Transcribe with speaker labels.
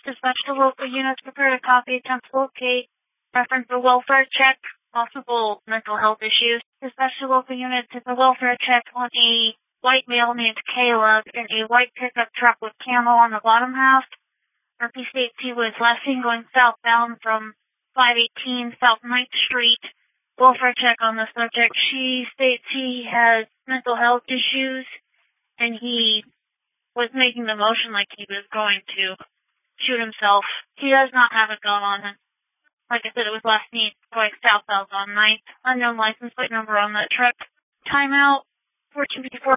Speaker 1: Dispatch to local units, prepare a copy, attempt to locate, reference the welfare check, possible mental health issues. Dispatch to local units, it's a welfare check on a white male named Caleb in a white pickup truck with camo on the bottom half. RP states he was last seen going southbound from 518 South 9th Street. Welfare check on the subject. She states he has mental health issues, and he was making the motion like he was going to shoot himself. He does not have a gun on him. Like I said, it was last seen going southbound on 9th. Unknown license plate number on that truck. Timeout. 1454